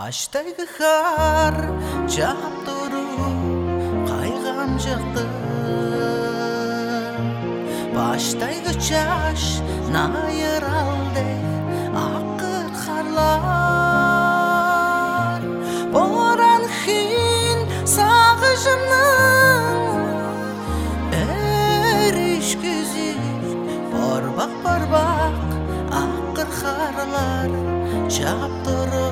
Баштайгы хар жап туру кайгам жакты. Баштайгы чаш найыралдек акыр харлар. Боран хин сагышымның эриш күзү барбак акыр харлар жап туру.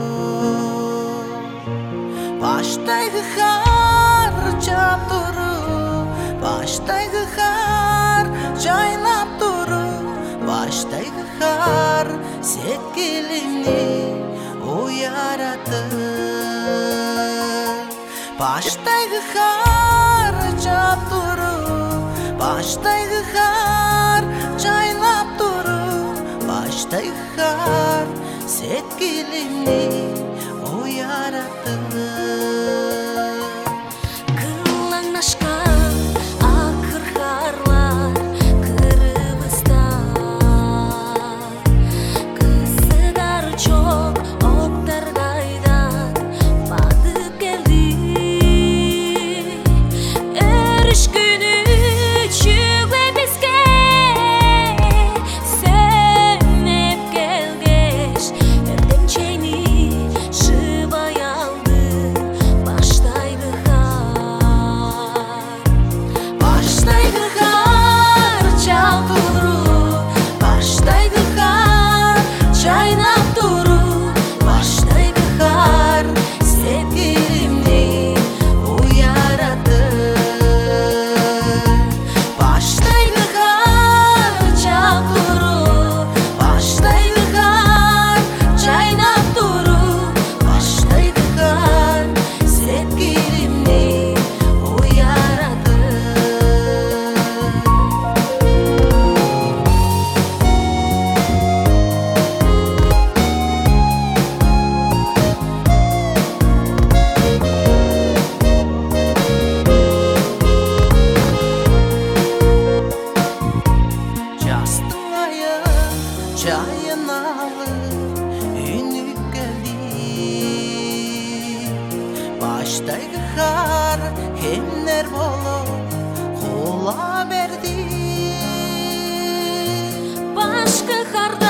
Баштайгы хар жап туру, баштайгы хар жайлап туру, баштайгы хар сеткилимни уяратты. Баштайгы хар жап туру, баштайгы хар жайлап туру, баштайгы хар сеткилимни уяратты. Кылаңнашкан акыр харлар кырыбызда, кыздар чок октар кайдан батып келди. Эриш күнү чүгөбизге сөнүп келгеш, эртең чейни шыбай алды баштайгы хар. Баштайгы хар жап туру, баштайгы хар жайнап туру, баштайгы хар сеткилимни уяратты. Баштайгы хар жап туру, баштайгы хар жайнап туру, баштайгы хар сеткилимни уяратты. Жастың айы жайын алып үнүп келди. Баштайгы хар эмнер болуп кула берди. Башкы хар